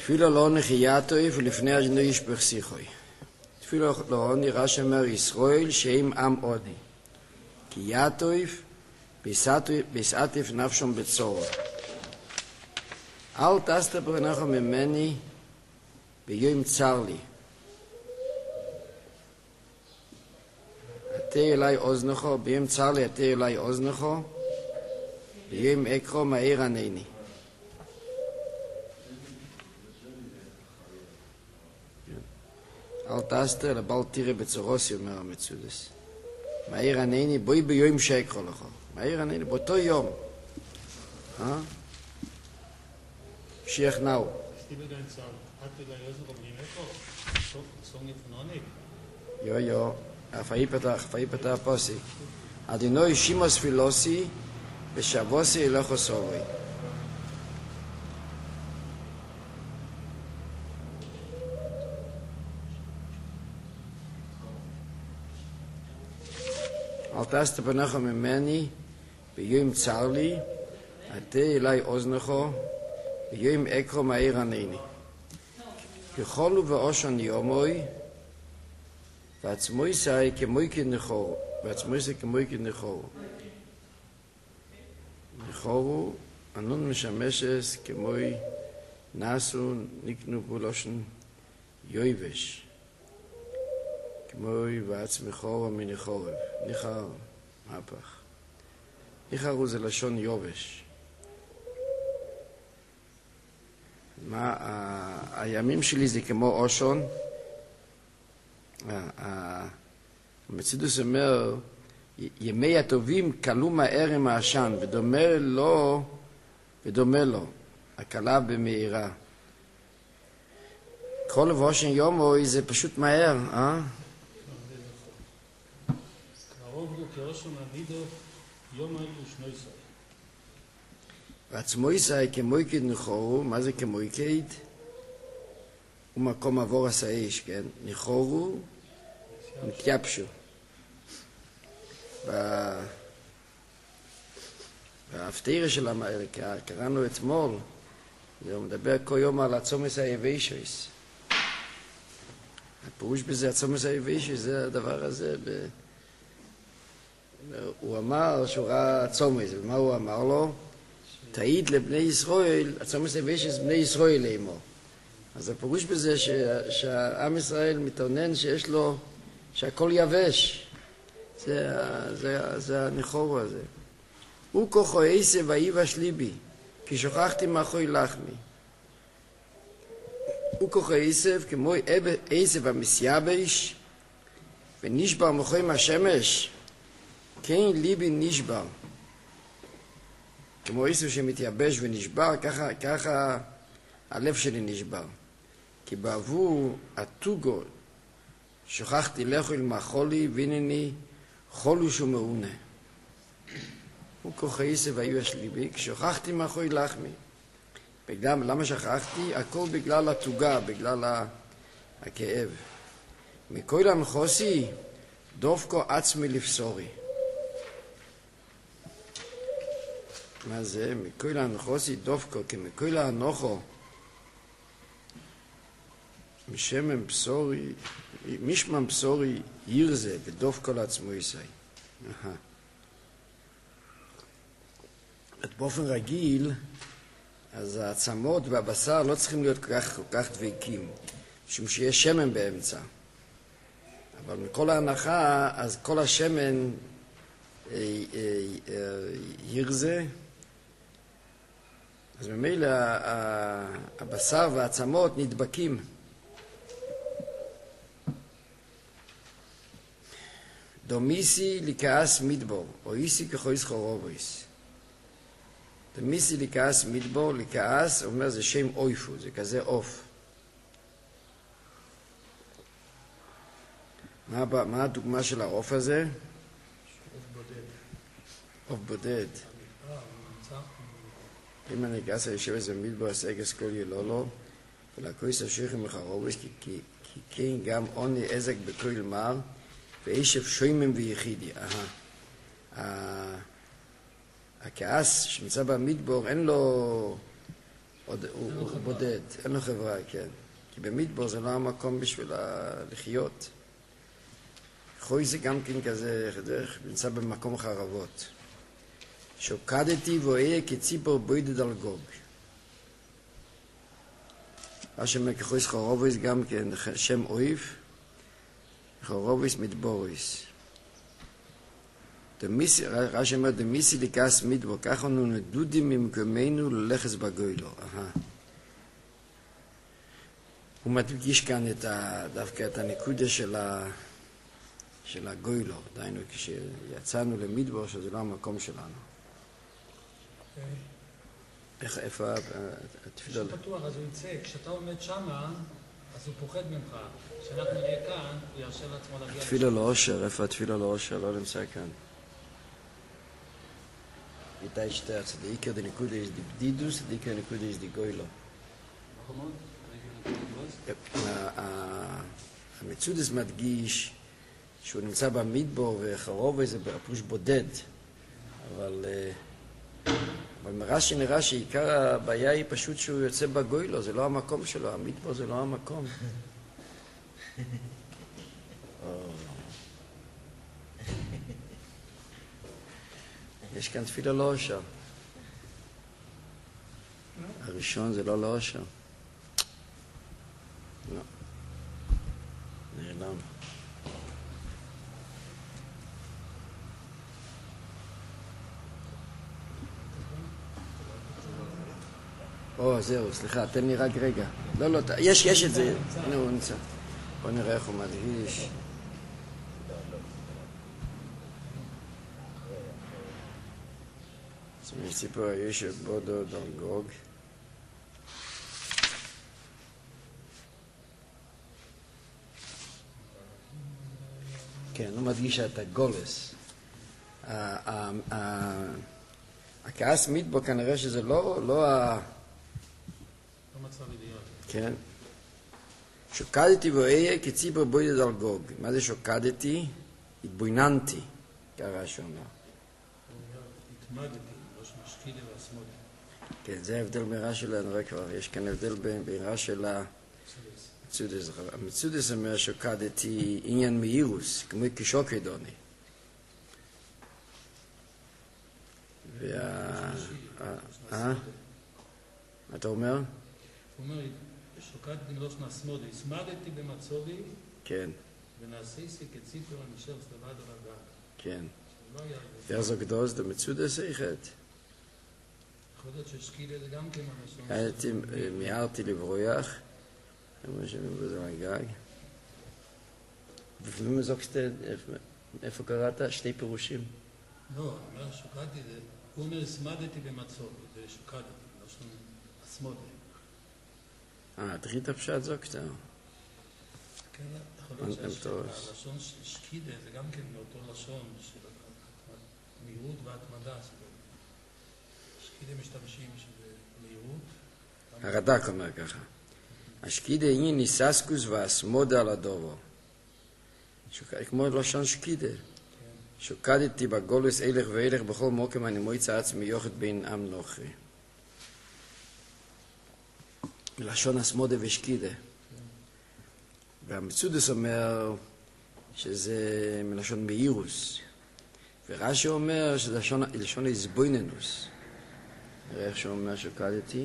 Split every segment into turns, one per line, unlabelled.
תפילה לא נחייתוי ולפני אג'נו ישפך שיחוי. תפילה לא נראה שמר ישראל שם עם עודי. כי יתויף ביסעטיף נפשום בצורו. אל תסתבר נחו ממני ביום צר לי. עתה אלי אוזנכו, ביום צר לי עתה אלי אוזנכו, ביום אקרו מאיר ענני. אל תסתר אלא בל תראה בצורוסי, אומר המצודס. מאיר ענני, בואי ביום שאקרו לך. מאיר ענני, באותו יום. Schiech nau.
Stimme dein Zahl. Hatte der Josef auf dem Echo? Song von Onik.
Jo, afai posi. Adinoi shimos filosi, beshabosi elocho sovoi. אל תסתר פניך ממני ביום צר לי, עתה אלי אוזנכו, ביום אקרו מאיר ענני. ככלו ואושן יומוי, ועצמוי סי כמוי כנחורו, נחורו, אנון משמשס כמוי נעשו נקנו בולושן יויבש. כמוי ועצמכו מנחורב, ניחר מהפך. ניחר הוא זה לשון יובש. הימים שלי זה כמו אושון. המצידוס אומר, ימי הטובים קלו מהר עם העשן, ודומה לו, הקלה במהירה. כל ואושן יומוי זה פשוט מהר,
הרוב הוא כאושן הנידו יומי ושנויסי.
ועצמויסי כמויקד נחורו, מה זה כמויקד? הוא מקום עבור הסעיש, כן? נחורו, מתייבשו. בהפתירה של המאלה, קראנו אתמול, הוא מדבר כל יום על הצומס היבשס. הפירוש בזה, הצומס היבשס, זה הדבר הזה. הוא אמר שהוא ראה צומס, ומה הוא אמר לו? תעיד לבני ישראל, הצומס היבשס בני ישראל לאמור. אז הפירוש בזה שהעם ישראל מתאונן שיש לו, שהכל יבש. זה הנחורו הזה. הוא כוחו עשב ואיבש ליבי, כי שוכחתי מאחוי לחמי. הוא כוחו עשב כמו עשב המסייבש, ונשבר מאחוי מהשמש, כן ליבי נשבר. כמו עשב שמתייבש ונשבר, ככה הלב שלי נשבר. כי בעבור התוגו שוכחתי לאכול מהחולי, והנני חולו שהוא מעונה. הוא כוחי עשב ויבש ליבי, כשוכחתי מאחוי לחמי. למה שכחתי? הכל בגלל התוגה, בגלל הכאב. מכל הנחוסי, דופקו עצמי לפסורי. מה זה? מכל הנחוסי דופקו, כי מכל הנוחו, משמם פסורי, משמם פסורי ירזה, ודופקו לעצמו יסי. באופן רגיל, אז העצמות והבשר לא צריכים להיות כל כך דבקים, משום שיש שמן באמצע. אבל מכל ההנחה, אז כל השמן ירזה, אז ממילא הבשר והעצמות נדבקים. דומיסי לכעס מדבור, או איסי כחויס חורובויס. דומיסי לכעס מדבור, לכעס, אומר זה שם אויפו, זה כזה אוף. מה הדוגמה של האוף הזה?
אוף בודד.
אוף בודד. אם אני גס הישב איזה מדבור, הסגס כל ילולו, ולכויס השיחים מחרובויס, כי כן גם עוני עזק בכל מר, ואישב שוימם ויחידי. הכעס שנמצא במדבור, אין לו הוא בודד, אין לו חברה, כן. כי במדבר זה לא המקום בשביל לחיות. חוי זה גם כן כזה, נמצא במקום חרבות. שוקדתי ואהיה כציפור בודד על גוג. רש"י אומר כחויס חורובויס גם כן, שם אויב, חורובויס מדבוריס. רש"י אומר, דמיסי לקס מדבור, ככה אנו נדודים ממקומנו ללכס בגוילו. הוא מדגיש כאן דווקא את הנקודה של הגוילו, דיינו כשיצאנו למדבור שזה לא המקום שלנו. איפה התפילה?
פתוח, אז הוא יצא, כשאתה עומד שמה, אז הוא פוחד ממך. כשאנחנו נהיה כאן, הוא ירשה לעצמו להגיע לשם.
תפילה לאושר, איפה התפילה לאושר? לא נמצא כאן. איתי שטרץ, דאיקר דנקודה יש די בדידוס, דאיקר דנקודה יש די גוילו. המצודס מדגיש שהוא נמצא במדבור וחרוב זה פירוש בודד, אבל מרש"י נראה שעיקר הבעיה היא פשוט שהוא יוצא בגוילו, זה לא המקום שלו, המדבור זה לא המקום. יש כאן תפילה לאושר. הראשון זה לא לאושר. לא. נעלם. זהו, סליחה, תן לי רק רגע. לא, יש את זה. הנה הוא נמצא. בוא נראה איך הוא מדגיש. סיפור הישב בודו דרגוג. כן, הוא מדגיש את הגולס. הכעס מדבור כנראה שזה לא
מצב אידיאלי.
כן. שוקדתי ואהיה כציפור בודד על גוג. מה זה שוקדתי? התבוננתי, קרא שאומר.
התמדתי, לא שמשקידה והסמודה.
כן, זה ההבדל בין רש"י לנראה כבר. יש כאן הבדל בין רש"י למצודס. המצודס אומר שוקדתי עניין מאירוס, כמו כשוקדוני. מה אתה אומר?
הוא אומר, שוקדתי מלושן הסמודה, הסמדתי במצודי,
כן.
ונעשיסי כציפור הנשאר סלבד על הגג.
כן. דרזו גדוז, דמצודס איכת.
יכול להיות ששקידה זה גם כן הלשון.
מיהרתי לברויח, כמו שמבוז על הגג. ולפעמים זוגסת, איפה קראת? שתי פירושים.
לא, הוא אומר שוקדתי, הוא אומר הסמדתי במצודי, זה שוקדתי, מלושן הסמודה.
דחית הפשט זוגסת.
כן, יכול להיות שהלשון שקידה זה גם כן מאותו לשון של מהירות והתמדה. שקידה משתמשים שזה מהירות.
הרד"ק אומר ככה. השקידה היא ניססקוס והסמודה על הדובו. כמו לשון שקידה. שוקדתי בגולוס הילך והילך בכל מוקם אני מועצה עצמי יוחד בין עם נוחי. מלשון הסמודה ושקידה. והמצודס אומר שזה מלשון מאירוס. ורש"י אומר שזה לשון איזבויננוס. נראה איך שהוא אומר שוקדתי.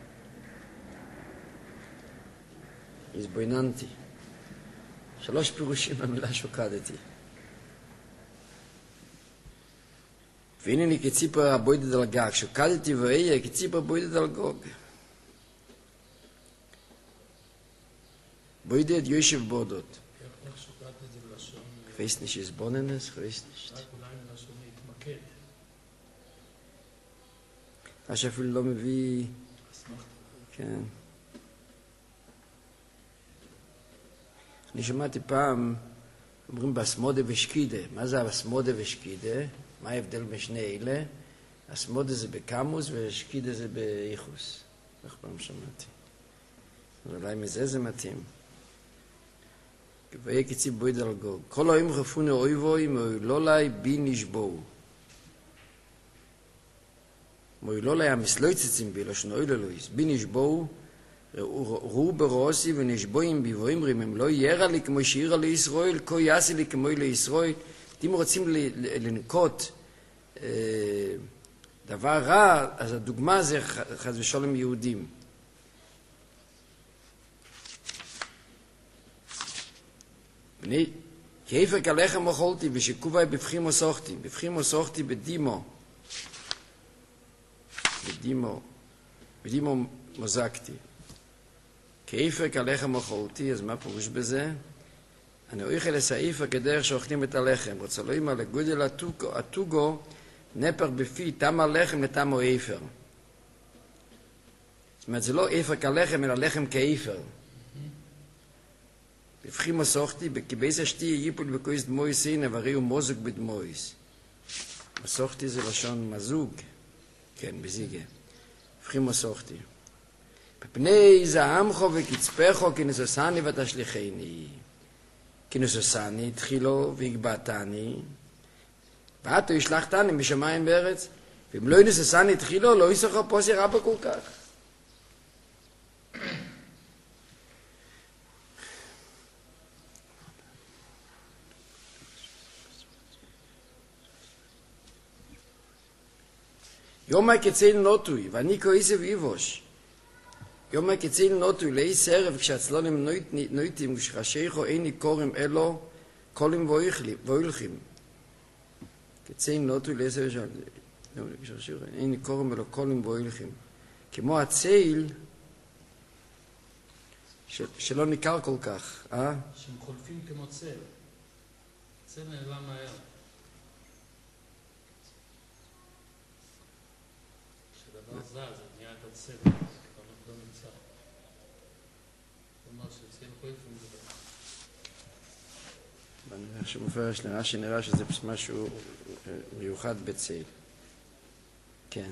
איזבויננתי. 3 פירושים במילה שוקדתי. והנה כציפור הבוידד על גג. שוקדתי ואהיה כציפור בוידד על גוג. בוידד יושב בודות.
איך שוקדת את זה בלשון?
weiß nicht, ist Bonnenes, weiß nicht.
רק אולי בלשון להתמקד.
רש"י אפילו לא מביא...
אסמכת.
כן. אני שמעתי פעם, אומרים בסמודה ושקידה. מה זה הסמודה ושקידה? מה ההבדל בין שני אלה? הסמודה זה בקמוס ושקידה זה באיחוס. איך פעם שמעתי? אולי מזה זה מתאים. ויהיה כציפור בוידד על גוג. כל היום חפונו אויבוי מאוילולי בי נשבו. מוילו לה מסלויצצים בי, לא שנוי ללויס, בי נשבו, ראו ברוסי ונשבוים בי ואומרים, הם לא ירא לי כמו שירא לישראל, כה יעשי לי כמו לישראל. אם רוצים לנקוט דבר רע, אז הדוגמה זה חס ושלום יהודים. בני, כיפק עליכם אוכלתי ושקובי בבחימו סוכתי, בבחימו סוכתי בדימו מוזקתי. כיפק עליכם אוכלתי, אז מה פירוש בזה? אני אוכל לסעיפה כדרך שאוכלים את הלחם. רוצה לא אימא לגודל התוגו נפר בפי, תם הלחם לתם או איפר. זאת אומרת, זה לא איפר כלחם, אלא לחם כאיפר. בבחים מסוכתי, בכיבייס אשתי ייפול בקויס דמויס הנה, וראו מוזוג בדמויס. מסוכתי זה לשון מזוג. כן, בזיגה. בבחים מסוכתי. בפני זעמכו וקצפכו, כנסוסני ותשליחני. כנסוסני התחילו והגבעתני, ואתו ישלחתני משמיים בארץ, ואם לא ינסוסני התחילו, לא יסחו פוסי רבה כל כך. יום הקציל נוטוי, ואני כועסה ואיבוש. יום הקציל נוטוי, לאיס ערב, כשהצלונים נויטים, כשחשיכו איני קורם אלו, קולים ואוילכים. קציל נוטוי, לאיס ערב, כשחשיכו איני קורם אלו, קולים ואוילכים. כמו הציל, שלא ניכר כל כך,
שהם חולפים כמו צל. צל נעלם מהר. כשדבר זז, זה נהיה את הצל. לא נמצא. כלומר שצל חולפים זה דבר.
שמופרש שנראה שזה משהו מיוחד בצל. כן.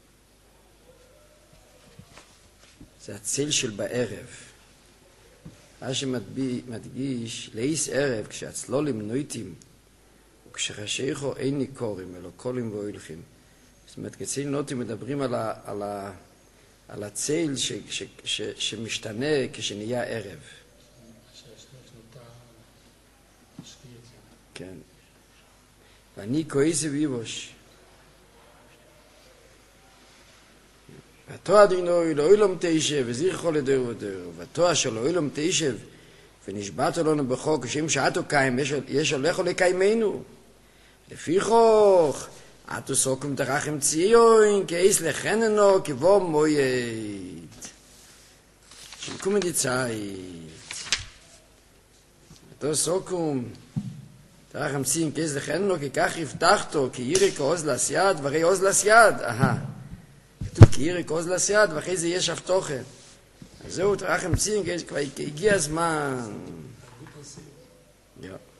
זה הצל של בערב. מה שמדגיש, לאיס ערב, כשהצלולים נויטים, וכשחשיכו אין ניכורים, אלא קולים ואוילכים. זאת אומרת, כצל נוטים מדברים על הצל שמשתנה כשנהיה ערב. כן. ואני כועס ואיבוש. ותו אדינוי לא אילום תשב וזיכו לדור ודור. ותו אשר לא אילום תשב ונשבעת לנו בחוק כשם שעתו קיים יש הולכו לקיימנו. לפי חוך עתו סוקם תרחם ציון כאיס לחננו כבוא מויד. שיקום מדיצאית. ותו סוקם תרחם ציון כאיס לחננו ככך יפתחתו כי ירק עוז לסייד ורי עוז לסייד. כתוב כי ירק עוז לסייד ואחרי זה יש הבטוחת. אז זהו תרחם ציון כבר הגיע הזמן.